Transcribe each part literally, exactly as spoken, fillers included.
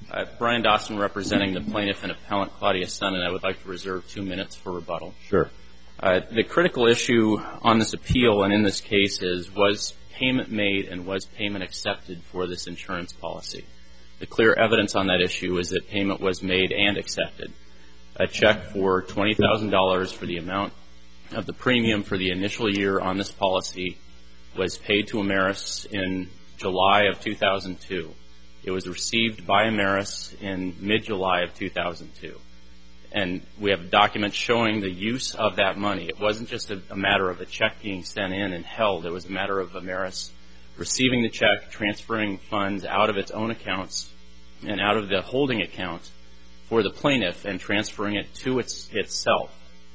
Uh, Brian Dawson representing the plaintiff and appellant Claudia Sun, and I would like to reserve two minutes for rebuttal. Sure. Uh, the critical issue on this appeal and in this case is, was payment made and was payment accepted for this insurance policy? The clear evidence on that issue is that payment was made and accepted. A check for twenty thousand dollars for the amount of the premium for the initial year on this policy was paid to Ameris in July of two thousand two. It was received by Ameris in mid-July of two thousand two. And we have documents showing the use of that money. It wasn't just a, a matter of a check being sent in and held. It was a matter of Ameris receiving the check, transferring funds out of its own accounts and out of the holding account for the plaintiff and transferring it to its, itself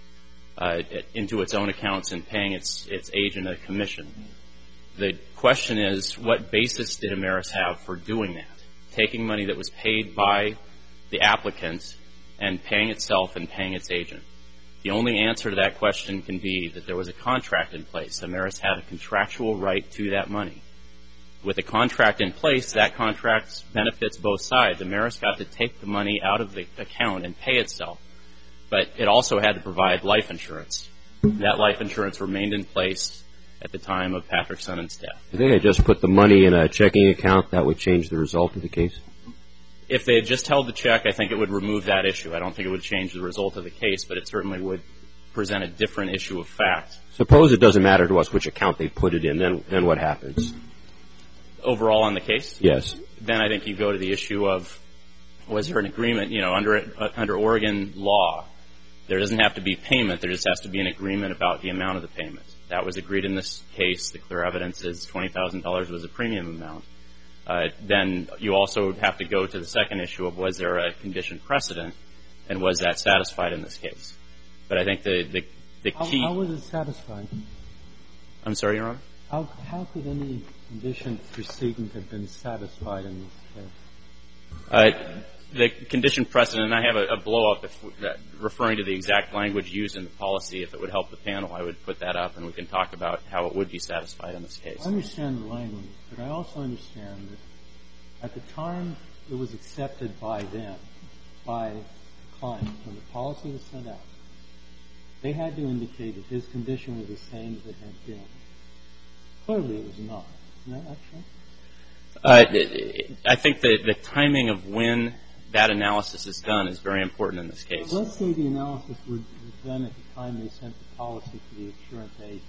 uh, into its own accounts and paying its, its agent a commission. The question is, what basis did Ameris have for doing that? Taking money that was paid by the applicant and paying itself and paying its agent. The only answer to that question can be that there was a contract in place. Ameris had a contractual right to that money. With a contract in place, that contract benefits both sides. Ameris got to take the money out of the account and pay itself, but it also had to provide life insurance. That life insurance remained in place at the time of Patrick Sonnen's death. If they had just put the money in a checking account, that would change the result of the case? If they had just held the check, I think it would remove that issue. I don't think it would change the result of the case, but it certainly would present a different issue of fact. Suppose it doesn't matter to us which account they put it in, then then what happens? Overall on the case? Yes. Then I think you go to the issue of, was there an agreement, you know, under uh, under Oregon law, there doesn't have to be payment, there just has to be an agreement about the amount of the payment. That was agreed in this case. The clear evidence is twenty thousand dollars was a premium amount. Uh, then you also have to go to the second issue of, was there a condition precedent, and was that satisfied in this case? But I think the, the, the key... How, how was it satisfied? I'm sorry, Your Honor? How, how could any condition precedent have been satisfied in this case? Uh, the condition precedent, and I have a, a blow-up if, uh, referring to the exact language used in the policy. If it would help the panel, I would put that up, and we can talk about how it would be satisfied in this case. I understand the language, but I also understand that at the time it was accepted by them, by the client, when the policy was sent out, they had to indicate that his condition was the same as it had been. Clearly it was not. Isn't that true? Uh, I think the, the timing of when that analysis is done is very important in this case. Let's say the analysis was, was done at the time they sent the policy to the insurance agent.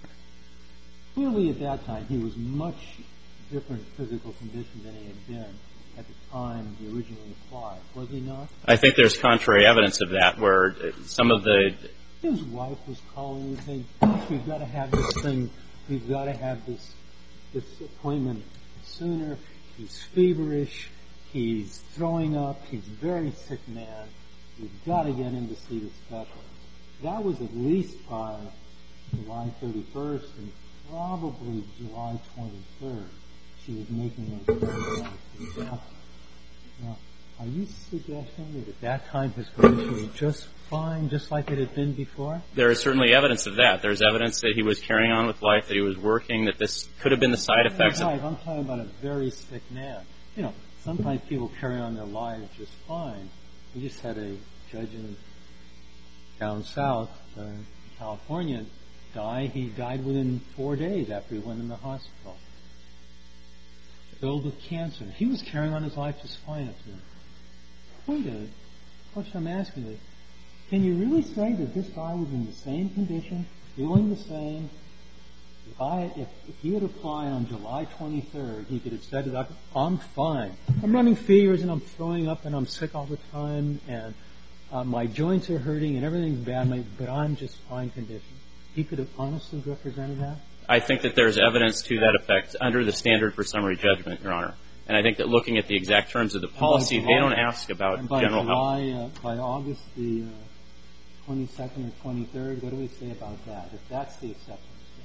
Clearly at that time he was much different physical condition than he had been at the time he originally applied. Was he not? I think there's contrary evidence of that, where some of the... His wife was calling and saying, gosh, we've got to have this thing, we've got to have this, this appointment sooner. He's feverish. He's throwing up. He's a very sick man. We've got to get him to see the specialist. That was at least by July thirty-first and probably July twenty-third. She was making those phone calls. Now, are you suggesting that at that time his condition was just fine, just like it had been before? There is certainly evidence of that. There's evidence that he was carrying on with life, that he was working, that this could have been the side effects of... I'm talking about a very sick man. You know, sometimes people carry on their lives just fine. We just had a judge in down south, uh, California, die. He died within four days after he went in the hospital. Filled with cancer. He was carrying on his life just fine up to him. Wait a minute. What I'm asking is, can you really say that this guy was in the same condition, feeling the same? If I, if, if he had applied on July twenty-third, he could have said to the doctor, I'm fine. I'm running fevers and I'm throwing up and I'm sick all the time and uh, my joints are hurting and everything's bad, but I'm just fine condition. He could have honestly represented that? I think that there's evidence to that effect under the standard for summary judgment, Your Honor. And I think that looking at the exact terms of the policy, July, they don't ask about general July, health. Uh, by August the uh, twenty-second or twenty-third, what do we say about that, if that's the acceptance?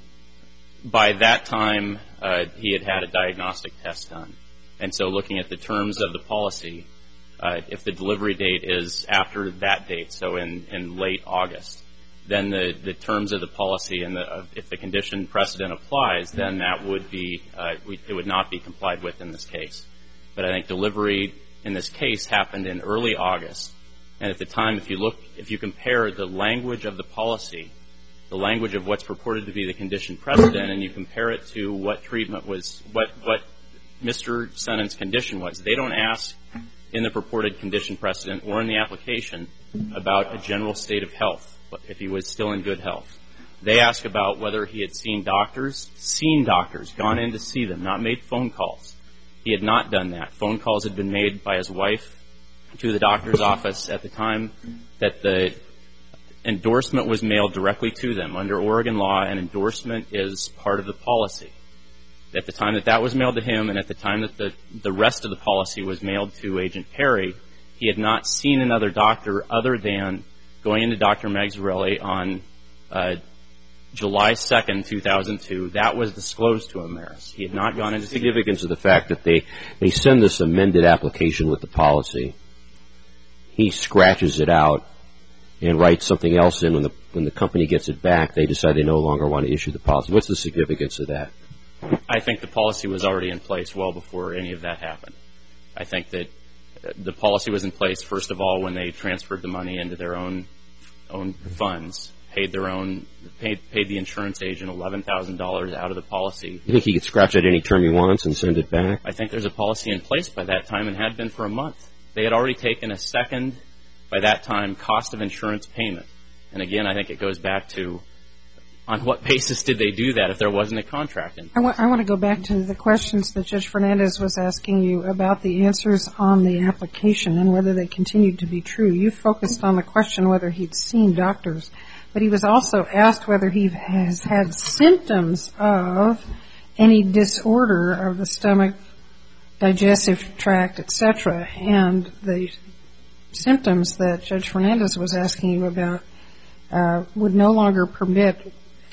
By that time, uh, he had had a diagnostic test done. And so looking at the terms of the policy, uh, if the delivery date is after that date, so in, in late August, then the, the terms of the policy and the, uh, if the condition precedent applies, then that would be, uh, we, it would not be complied with in this case. But I think delivery in this case happened in early August. And at the time, if you look, if you compare the language of the policy, the language of what's purported to be the condition precedent, and you compare it to what treatment was, what, what Mister Sennon's condition was, they don't ask in the purported condition precedent or in the application about a general state of health, if he was still in good health. They ask about whether he had seen doctors, seen doctors, gone in to see them, not made phone calls. He had not done that. Phone calls had been made by his wife to the doctor's office at the time that the endorsement was mailed directly to them. Under Oregon law, an endorsement is part of the policy. At the time that that was mailed to him and at the time that the, the rest of the policy was mailed to Agent Perry, he had not seen another doctor other than going into Doctor Magsarelli on uh, July second, two thousand two. That was disclosed to Ameris. He had not gone into... The significance of the fact that they, they send this amended application with the policy. He scratches it out and writes something else in. When the, when the company gets it back, they decide they no longer want to issue the policy. What's the significance of that? I think the policy was already in place well before any of that happened. I think that the policy was in place, first of all, when they transferred the money into their own own funds, paid their own, paid, paid the insurance agent eleven thousand dollars out of the policy. You think he could scratch out any term he wants and send it back? I think there's a policy in place by that time and had been for a month. They had already taken a second, by that time, cost of insurance payment. And again, I think it goes back to on what basis did they do that if there wasn't a contract in place? I, w- I want to go back to the questions that Judge Fernandez was asking you about the answers on the application and whether they continued to be true. You focused on the question whether he'd seen doctors, but he was also asked whether he has had symptoms of any disorder of the stomach, digestive tract, et cetera. And the symptoms that Judge Fernandez was asking you about uh, would no longer permit,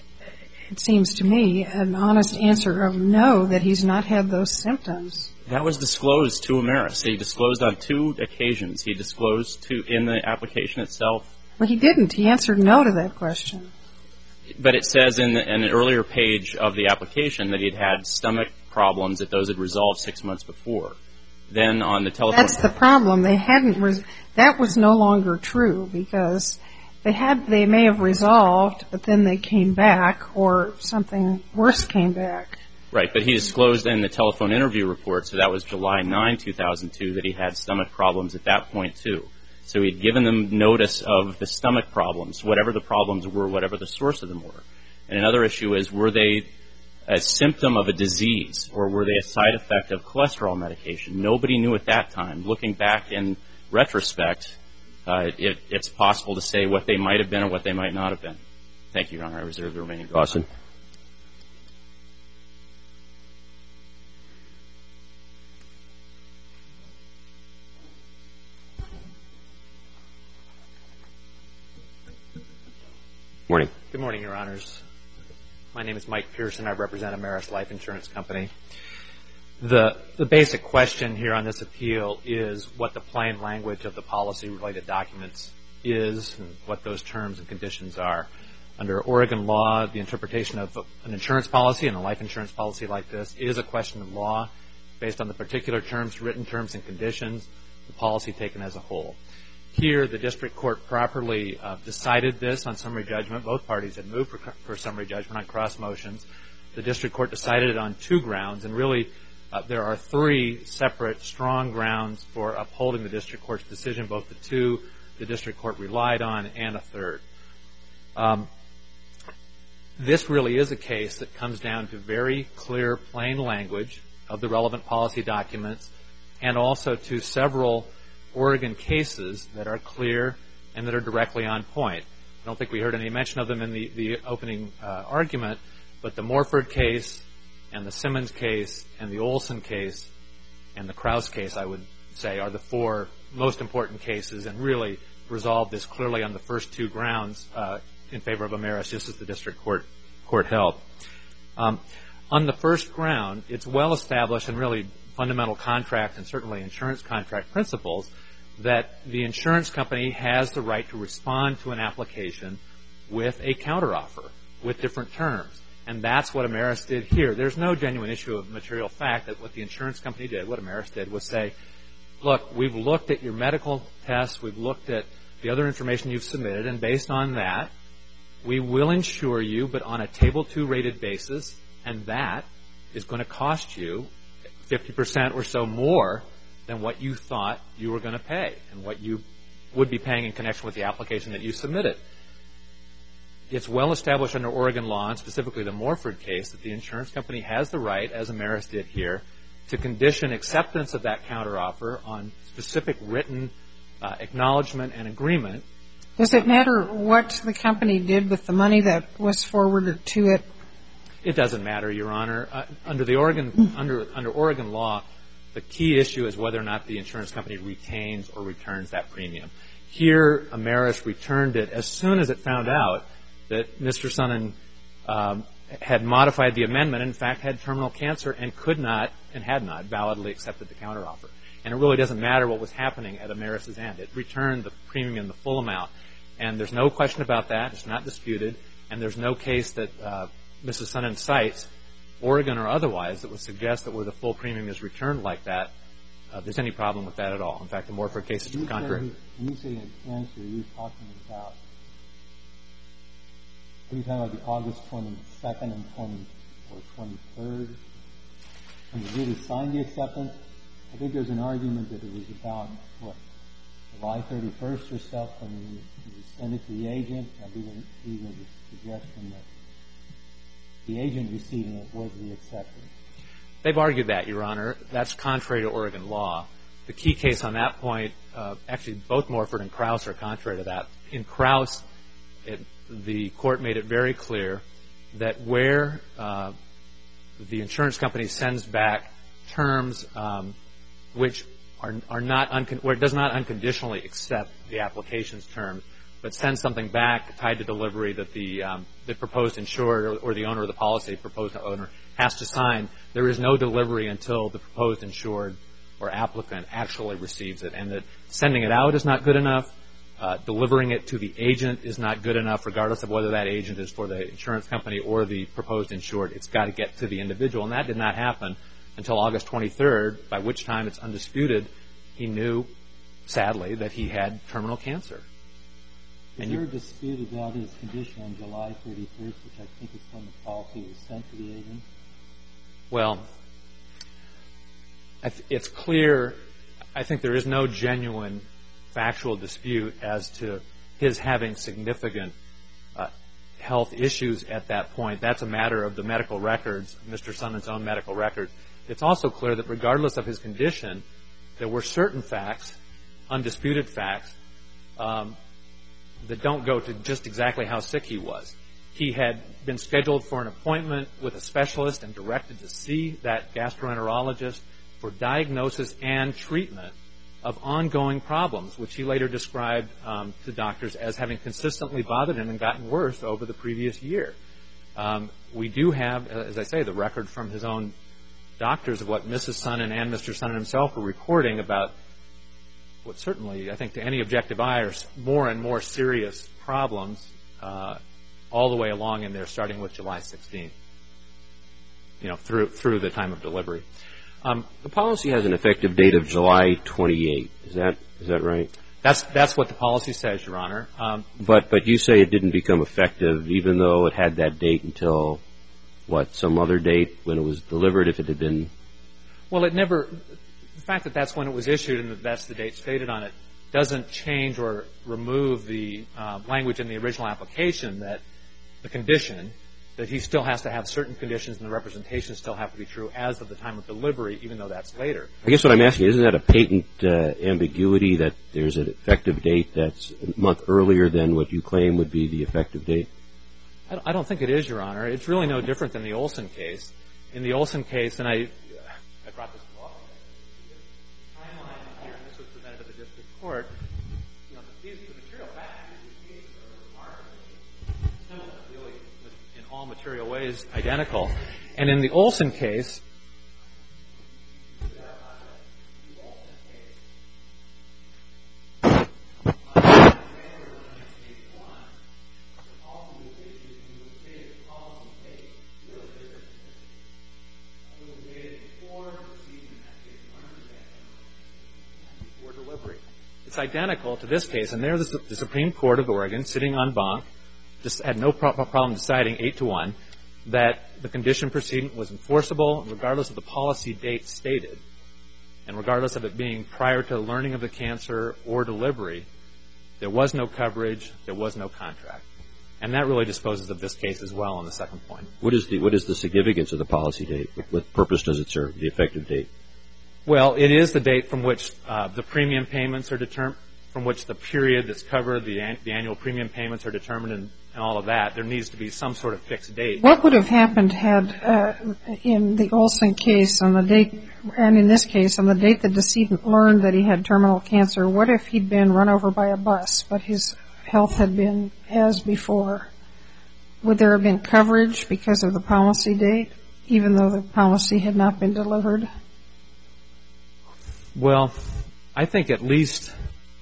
it seems to me, an honest answer of no, that he's not had those symptoms. That was disclosed to Ameris. He disclosed on two occasions. He disclosed to in the application itself. Well, he didn't. He answered no to that question. But it says in, the, in an earlier page of the application that he'd had stomach problems, that those had resolved six months before. Then on the telephone... That's the problem. They hadn't... Res- that was no longer true because... They had, they may have resolved, but then they came back, or something worse came back. Right, but he disclosed in the telephone interview report, so that was July ninth, two thousand two, that he had stomach problems at that point, too. So he'd given them notice of the stomach problems, whatever the problems were, whatever the source of them were. And another issue is, were they a symptom of a disease, or were they a side effect of cholesterol medication? Nobody knew at that time. Looking back in retrospect... Uh, it, it's possible to say what they might have been or what they might not have been. Thank you, Your Honor. I reserve the remaining time. Dawson. Morning. Good morning, Your Honors. My name is Mike Pearson. I represent Ameris Life Insurance Company. The, the basic question here on this appeal is what the plain language of the policy-related documents is and what those terms and conditions are. Under Oregon law, the interpretation of an insurance policy and a life insurance policy like this is a question of law based on the particular terms, written terms and conditions, the policy taken as a whole. Here, the district court properly uh, decided this on summary judgment. Both parties had moved for, for summary judgment on cross motions. The district court decided it on two grounds, and really Uh, there are three separate, strong grounds for upholding the district court's decision, both the two the district court relied on and a third. Um, this really is a case that comes down to very clear, plain language of the relevant policy documents and also to several Oregon cases that are clear and that are directly on point. I don't think we heard any mention of them in the, the opening uh, argument, but the Morford case and the Simmons case and the Olson case and the Krause case, I would say, are the four most important cases and really resolve this clearly on the first two grounds uh, in favor of Ameris, just as the district court court held. Um, on the first ground, it's well established and really fundamental contract and certainly insurance contract principles that the insurance company has the right to respond to an application with a counteroffer with different terms. And that's what Ameris did here. There's no genuine issue of material fact that what the insurance company did, what Ameris did, was say, look, we've looked at your medical tests, we've looked at the other information you've submitted, and based on that, we will insure you, but on a Table two rated basis, and that is going to cost you fifty percent or so more than what you thought you were going to pay and what you would be paying in connection with the application that you submitted. It's well established under Oregon law, and specifically the Morford case, that the insurance company has the right, as Ameris did here, to condition acceptance of that counteroffer on specific written uh, acknowledgement and agreement. Does it matter what the company did with the money that was forwarded to it? It doesn't matter, Your Honor. Uh, under the Oregon under under Oregon law, the key issue is whether or not the insurance company retains or returns that premium. Here, Ameris returned it as soon as it found out that Mister Sonnen um, had modified the amendment, in fact, had terminal cancer and could not and had not validly accepted the counteroffer. And it really doesn't matter what was happening at Ameris' end. It returned the premium in the full amount. And there's no question about that. It's not disputed. And there's no case that uh, Missus Sonnen cites, Oregon or otherwise, that would suggest that where the full premium is returned like that, uh, there's any problem with that at all. In fact, the Morford case is to the contrary. When you say cancer, you're talking about, are you talking about the August twenty-second and twenty or twenty-third? When you really signed the acceptance, I think there's an argument that it was about, what, July thirty-first or so when you, you send it to the agent. I believe even the suggestion that the agent receiving it was the acceptance. They've argued that, Your Honor. That's contrary to Oregon law. The key case on that point, uh, actually both Morford and Krause are contrary to that. In Krause, it, the court made it very clear that where uh, the insurance company sends back terms um, which are, are not, uncon- where it does not unconditionally accept the application's terms, but sends something back tied to delivery that the, um, the proposed insured or, or the owner of the policy, proposed owner, has to sign, there is no delivery until the proposed insured or applicant actually receives it. And that sending it out is not good enough. Uh, delivering it to the agent is not good enough, regardless of whether that agent is for the insurance company or the proposed insured. It's got to get to the individual. And that did not happen until August twenty-third, by which time it's undisputed he knew, sadly, that he had terminal cancer. Is there a dispute about his condition on July thirty-first, which I think is when the policy was sent to the agent? Well, it's clear, I think there is no genuine factual dispute as to his having significant uh, health issues at that point. That's a matter of the medical records, Mister Sonnen's own medical records. It's also clear that regardless of his condition, there were certain facts, undisputed facts, um, that don't go to just exactly how sick he was. He had been scheduled for an appointment with a specialist and directed to see that gastroenterologist for diagnosis and treatment of ongoing problems, which he later described um, to doctors as having consistently bothered him and gotten worse over the previous year. Um, we do have, as I say, the record from his own doctors of what Missus Sonnen and Mister Sonnen himself were reporting about what certainly, I think, to any objective eye, are more and more serious problems uh, all the way along in there, starting with July sixteenth, you know, through through the time of delivery. Um, the policy has an effective date of July twenty-eighth. Is that is that right? That's that's what the policy says, Your Honor. Um, but but you say it didn't become effective, even though it had that date until what, some other date when it was delivered, if it had been. Well, it never. The fact that that's when it was issued and that that's the date stated on it doesn't change or remove the uh, language in the original application that the condition, that he still has to have certain conditions and the representations still have to be true as of the time of delivery, even though that's later. I guess what I'm asking, isn't that a patent uh, ambiguity that there's an effective date that's a month earlier than what you claim would be the effective date? I don't think it is, Your Honor. It's really no different than the Olson case. In the Olson case, and I, I brought this to law, the timeline here, and this was presented to the district court, you know, the, the material facts of these cases are remarkably similar, really, in all material ways, identical. And in the Olson case, It's identical to this case. And there the, the Supreme Court of Oregon, sitting en banc, just had no pro- problem deciding eight to one that the condition precedent was enforceable regardless of the policy date stated, and regardless of it being prior to learning of the cancer or delivery. There was no coverage. There was no contract. And that really disposes of this case as well on the second point. What is the what is the significance of the policy date? What, what purpose does it serve, the effective date? Well, it is the date from which uh, the premium payments are determined, from which the period that's covered, the, an- the annual premium payments are determined, and, and all of that. There needs to be some sort of fixed date. What would have happened had, uh, in the Olson case, on the date, and in this case, on the date the decedent learned that he had terminal cancer, what if he'd been run over by a bus, but his health had been as before? Would there have been coverage because of the policy date, even though the policy had not been delivered? Well, I think at least,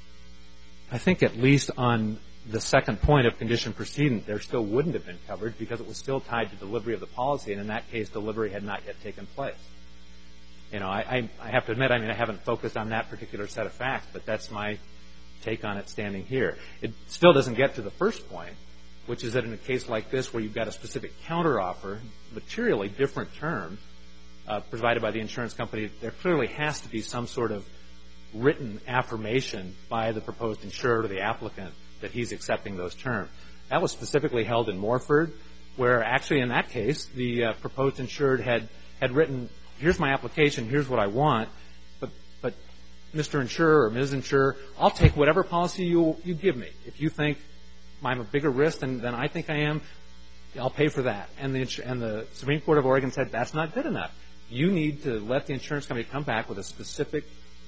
I think at least on the second point of condition precedent, there still wouldn't have been coverage because it was still tied to delivery of the policy, and in that case, delivery had not yet taken place. You know, I, I, I have to admit, I mean, I haven't focused on that particular set of facts, but that's my take on it standing here. It still doesn't get to the first point, which is that in a case like this where you've got a specific counteroffer, materially different term, uh, provided by the insurance company, there clearly has to be some sort of written affirmation by the proposed insured or the applicant that he's accepting those terms. That was specifically held in Morford, where actually in that case, the uh, proposed insured had, had written, here's my application, here's what I want, but, but Mister Insurer or Miz Insurer, I'll take whatever policy you, you give me. If you think I'm a bigger risk than, than I think I am, I'll pay for that. And the, and the Supreme Court of Oregon said that's not good enough. You need to let the insurance company come back with a specific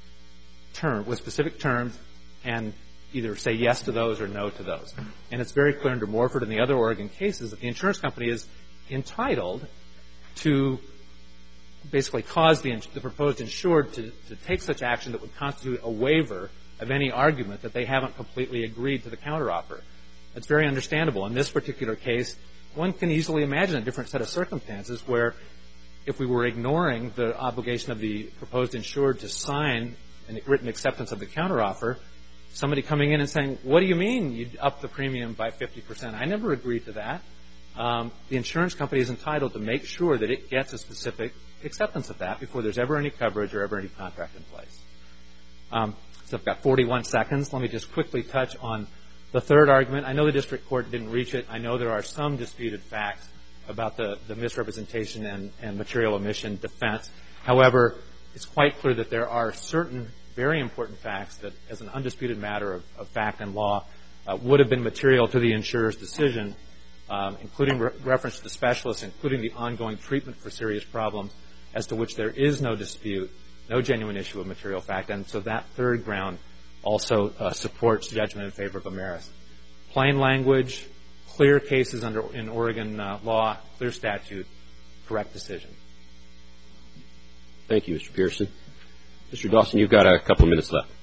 term, with specific terms, and either say yes to those or no to those. And it's very clear under Morford and the other Oregon cases that the insurance company is entitled to basically cause the, the proposed insured to, to take such action that would constitute a waiver of any argument that they haven't completely agreed to the counteroffer. It's very understandable. In this particular case, one can easily imagine a different set of circumstances where if we were ignoring the obligation of the proposed insured to sign a written acceptance of the counteroffer, somebody coming in and saying, what do you mean you'd up the premium by fifty percent? I never agreed to that. Um, the insurance company is entitled to make sure that it gets a specific acceptance of that before there's ever any coverage or ever any contract in place. Um, so I've got forty-one seconds. Let me just quickly touch on the third argument. I know the district court didn't reach it. I know there are some disputed facts about the, the misrepresentation and, and material omission defense. However, it's quite clear that there are certain very important facts that, as an undisputed matter of, of fact and law, uh, would have been material to the insurer's decision, um, including re- reference to the specialists, including the ongoing treatment for serious problems, as to which there is no dispute, no genuine issue of material fact. And so that third ground also uh, supports judgment in favor of Ameris. Plain language, clear cases under in Oregon uh, law, clear statute, correct decision. Thank you, Mister Pearson. Mister Dawson, you've got a couple of minutes left.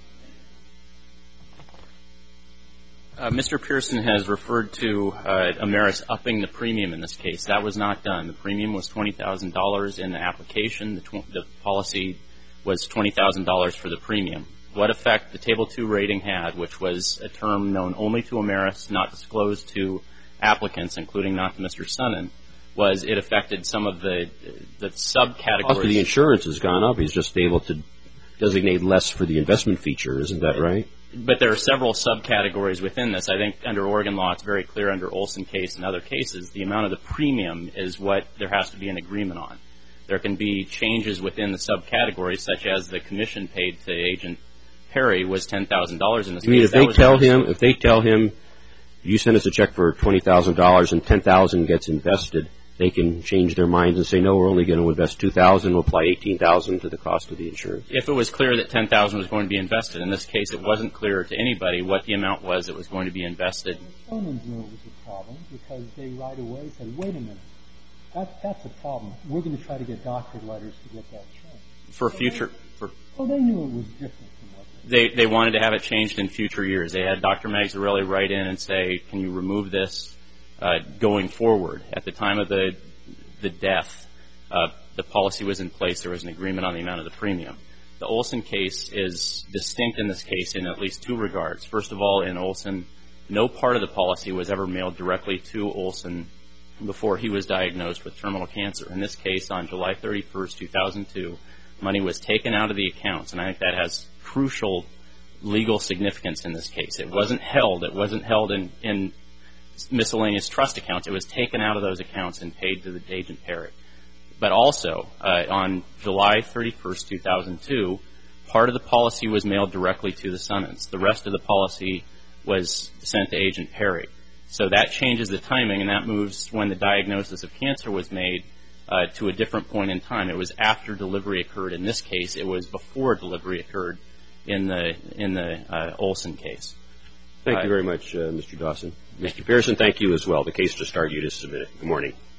Uh, Mister Pearson has referred to uh, Ameris upping the premium in this case. That was not done. The premium was twenty thousand dollars in the application. The, tw- the policy was twenty thousand dollars for the premium. What effect the Table two rating had, which was a term known only to Ameris, not disclosed to applicants, including not to Mister Sonnen, was it affected some of the the subcategories. Cost of the insurance has gone up. He's just able to designate less for the investment feature. Isn't that right? But there are several subcategories within this. I think under Oregon law, it's very clear under Olson case and other cases, the amount of the premium is what there has to be an agreement on. There can be changes within the subcategories, such as the commission paid to Agent Perry was ten thousand dollars in this You mean case. if they tell him, if they tell him, you send us a check for twenty thousand dollars and ten thousand dollars gets invested, they can change their minds and say, no, we're only going to invest two thousand dollars, we'll apply eighteen thousand dollars to the cost of the insurance? If it was clear that ten thousand dollars was going to be invested. In this case, it wasn't clear to anybody what the amount was that was going to be invested. Sonnen knew it was a problem because they right away said, wait a minute, that, that's a problem. We're going to try to get doctor letters to get that changed. For future... For, oh, they knew it was different from what they... They wanted to have it changed in future years. They had Doctor Magsarelli write in and say, can you remove this uh, going forward? At the time of the the death, uh, the policy was in place. There was an agreement on the amount of the premium. The Olson case is distinct in this case in at least two regards. First of all, in Olson, no part of the policy was ever mailed directly to Olson before he was diagnosed with terminal cancer. In this case, on July thirty-first, two thousand two, money was taken out of the accounts, and I think that has crucial legal significance in this case. It wasn't held. It wasn't held in, in miscellaneous trust accounts. It was taken out of those accounts and paid to the Agent Perry. But also, uh, on July thirty-first, two thousand two, part of the policy was mailed directly to the Summons. The rest of the policy was sent to Agent Perry. So that changes the timing, and that moves when the diagnosis of cancer was made uh, to a different point in time. It was after delivery occurred. In this case, it was before delivery occurred in the in the uh, Olson case. Thank uh, you very much, uh, Mister Dawson. Mister Pearson, thank you as well. The case just argued is submitted. Good morning.